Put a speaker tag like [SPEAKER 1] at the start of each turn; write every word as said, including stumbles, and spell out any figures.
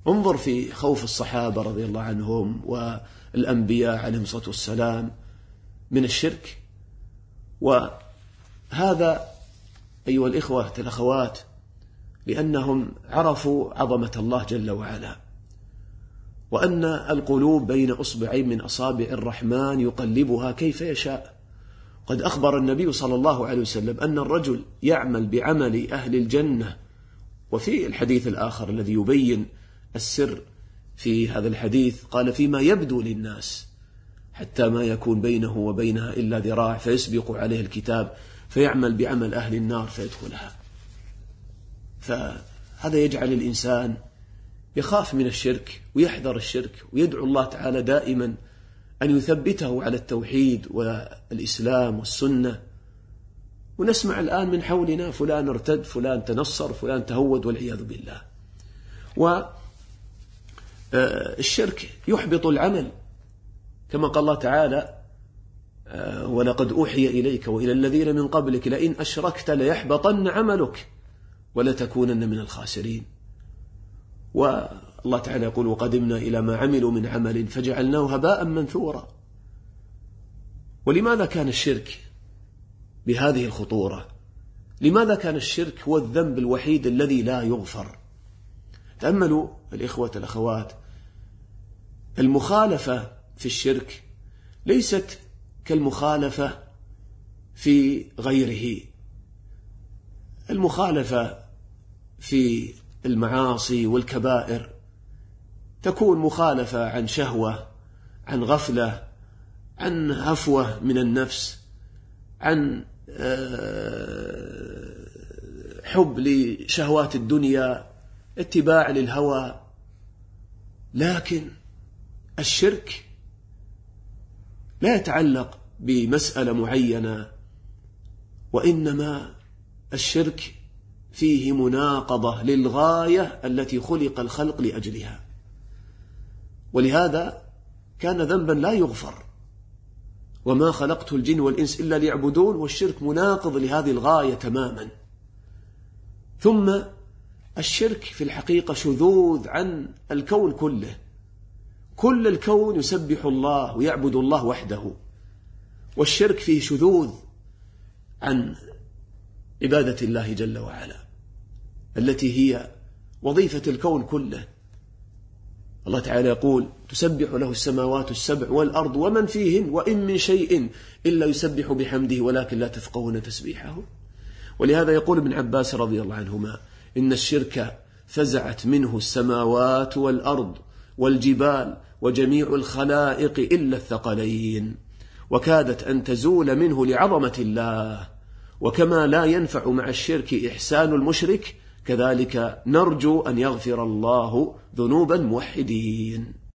[SPEAKER 1] انظر في خوف الصحابة رضي الله عنهم والأنبياء عليهم الصلاة والسلام من الشرك. وهذا أيها الإخوة الأخوات لأنهم عرفوا عظمة الله جل وعلا، وأن القلوب بين أصبعين من أصابع الرحمن يقلبها كيف يشاء. قد أخبر النبي صلى الله عليه وسلم أن الرجل يعمل بعمل أهل الجنة، وفي الحديث الآخر الذي يبين السر في هذا الحديث قال فيما يبدو للناس حتى ما يكون بينه وبينها إلا ذراع فيسبق عليه الكتاب فيعمل بعمل أهل النار فيدخلها. فهذا يجعل الإنسان يخاف من الشرك ويحذر الشرك ويدعو الله تعالى دائما أن يثبته على التوحيد والإسلام والسنة. ونسمع الآن من حولنا فلان ارتد، فلان تنصر، فلان تهود، والعياذ بالله. والشرك يحبط العمل كما قال الله تعالى ولقد أوحي إليك وإلى الذين من قبلك لئن أشركت ليحبطن عملك ولتكونن من الخاسرين. والله تعالى يقول وقدمنا إلى ما عملوا من عمل فجعلناه هباء منثورا. ولماذا كان الشرك بهذه الخطورة؟ لماذا كان الشرك هو الذنب الوحيد الذي لا يغفر؟ تأملوا الإخوة الأخوات، المخالفة في الشرك ليست كالمخالفة في غيره. المخالفة في المعاصي والكبائر تكون مخالفة عن شهوة، عن غفلة، عن هفوة من النفس، عن حب لشهوات الدنيا، اتباع للهوى. لكن الشرك لا يتعلق بمسألة معينة، وإنما الشرك فيه مناقضة للغاية التي خلق الخلق لأجلها، ولهذا كان ذنبا لا يغفر. وما خلقت الجن والإنس إلا ليعبدون، والشرك مناقض لهذه الغاية تماما. ثم الشرك في الحقيقة شذوذ عن الكون كله، كل الكون يسبح الله ويعبد الله وحده، والشرك فيه شذوذ عن عبادة الله جل وعلا التي هي وظيفة الكون كله. الله تعالى يقول تسبح له السماوات السبع والأرض ومن فيهن وإن من شيء إلا يسبح بحمده ولكن لا تفقهون تسبيحه. ولهذا يقول ابن عباس رضي الله عنهما إن الشرك فزعت منه السماوات والأرض والجبال وجميع الخلائق إلا الثقلين، وكادت أن تزول منه لعظمة الله. وكما لا ينفع مع الشرك إحسان المشرك، كذلك نرجو أن يغفر الله ذنوب الموحدين.